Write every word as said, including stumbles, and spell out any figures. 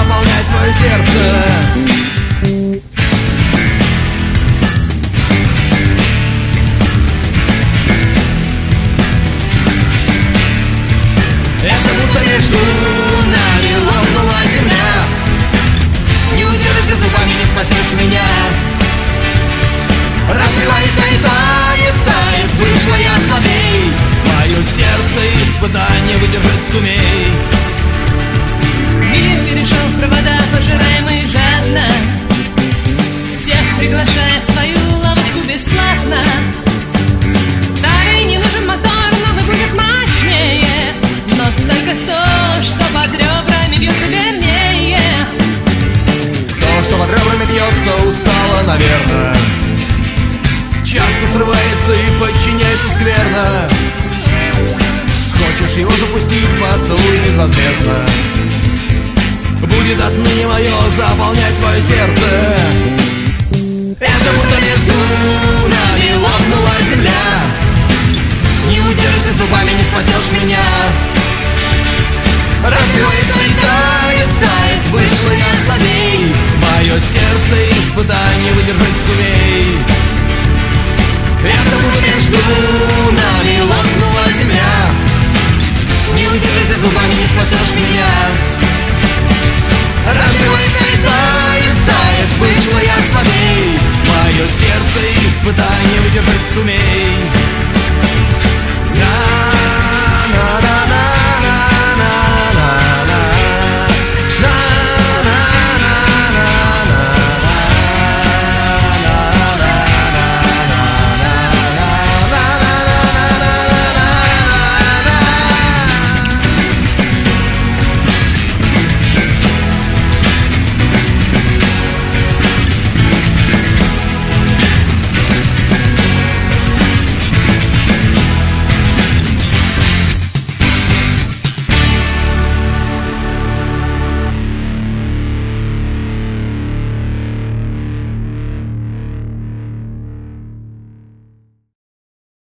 заполнять твое сердце. Между нами лопнула земля. Не удержишься зубами, не спасешь меня. Развивается и тает, тает, вышла я слабей. Мое сердце испытание выдержать сумей. Мир перешел в провода, пожираемые жадно, всех приглашая в свою лавочку бесплатно. Старый не нужен мотор, новый будет мощнее, но только то, что под ребрами бьется вернее. То, что под ребрами бьется, устало, наверное. Часто срывается и подчиняется скверно. Хочешь его запустить, поцелуй безвозмездно. Будет отныне мое заполнять твое сердце. Это будто между нами лопнула земля. Не удержишься зубами, не спасешь меня. Развивается и тает, тает, вышла я слабей. Мое сердце испытание выдержать сумей. Это будто между нами лопнула земля. Не удержишься зубами, не спасешь меня.